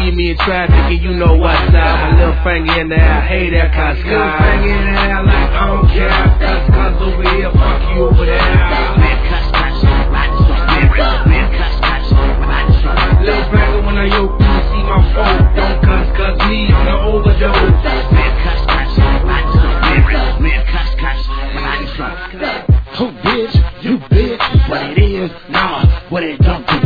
see me in traffic and you know what's up. My little finger in the air, hey that cuss. Little finger in the air like I don't care. Cuss over here, fuck you over there. Little finger when I yoke you see my phone. Don't cuss me on the overdose. Oh bitch, you bitch, what it is, nah, what it don't do.